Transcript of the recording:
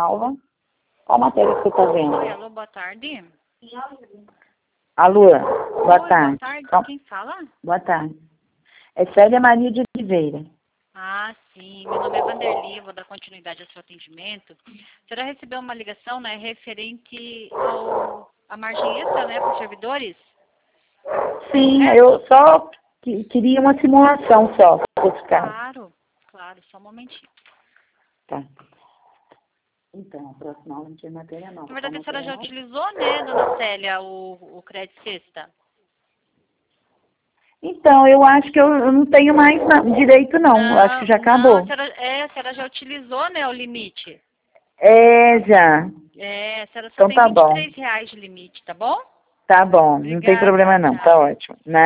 Paula. Qual matéria que você está vendo? Oi, alô, boa tarde. Alô, boa Oi, tarde. boa tarde. Quem fala? Boa tarde. É Célia Maria de Oliveira. Ah, sim. Meu nome é Vanderly, vou dar continuidade ao seu atendimento. A senhora recebeu uma ligação, né, referente à margem extra, né, para os servidores? Sim, eu só queria uma simulação só, se fosse caso. Claro, claro, só um momentinho. Tá. Então, a próxima aula a gente tem matéria nova. Na verdade, a Qual senhora já matéria nova? utilizou, né, dona Célia, o crédito sexta? Então, eu acho que eu não tenho mais direito, não. Eu acho que já Não, acabou. a senhora já utilizou, né, o limite. É, já. A senhora só Então tem tá bom. R$ 23 de limite, tá bom? Tá bom. Não tem Obrigada, problema não. Tá tchau. ótimo.